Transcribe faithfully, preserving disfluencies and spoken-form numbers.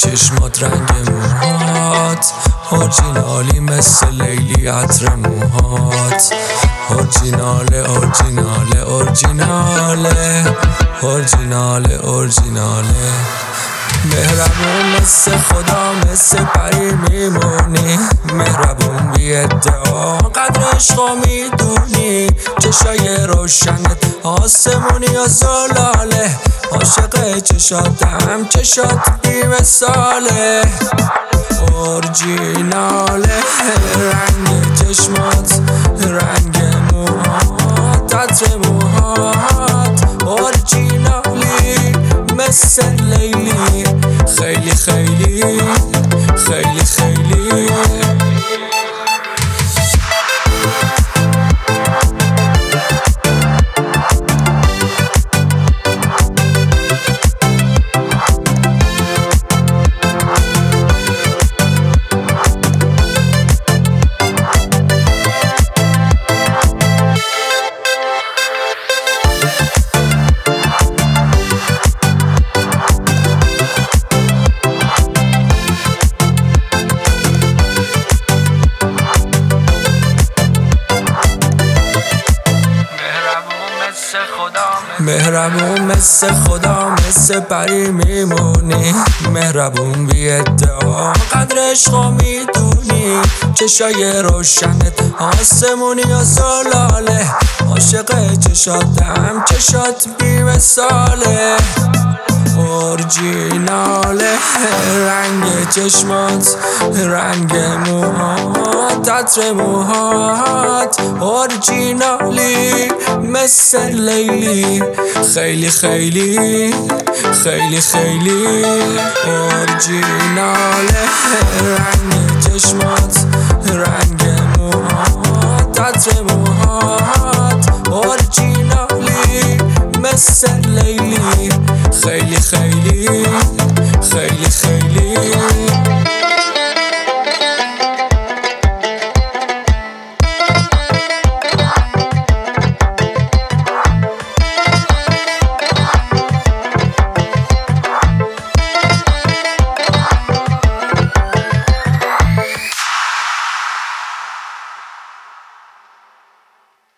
چشمات رنگ موهات اورجینالی مثل لیلی عطر موهات اورجیناله اورجیناله اورجیناله اورجیناله اورجیناله مهربون مثل خدا مثل پری میمونی مهربون بی ادعا قدر عشقا میدونی چشای روشنت آسمونی و زلاله عاشق چشاتم چشات بی مثاله اورجیناله رنگ چشمات رنگ موهات عطر موهات اورجینالی مثل لیلی خیلی خیلی خیلی خیلی مهربون مثل خدا مثل پری میمونی مهربون بی ادعا قدر عشقا میدونی چشای روشنت آسمونی و زلاله عاشق چشاتم چشات بی مثاله اورجیناله رنگ چشمات رنگ موهات عطر موهات اورجینالی مثل لیلی خیلی خیلی خیلی خیلی اورجیناله رنگ چشمات رنگ موهات عطر موهات اورجینالی مثل لیلی خیلی خیلی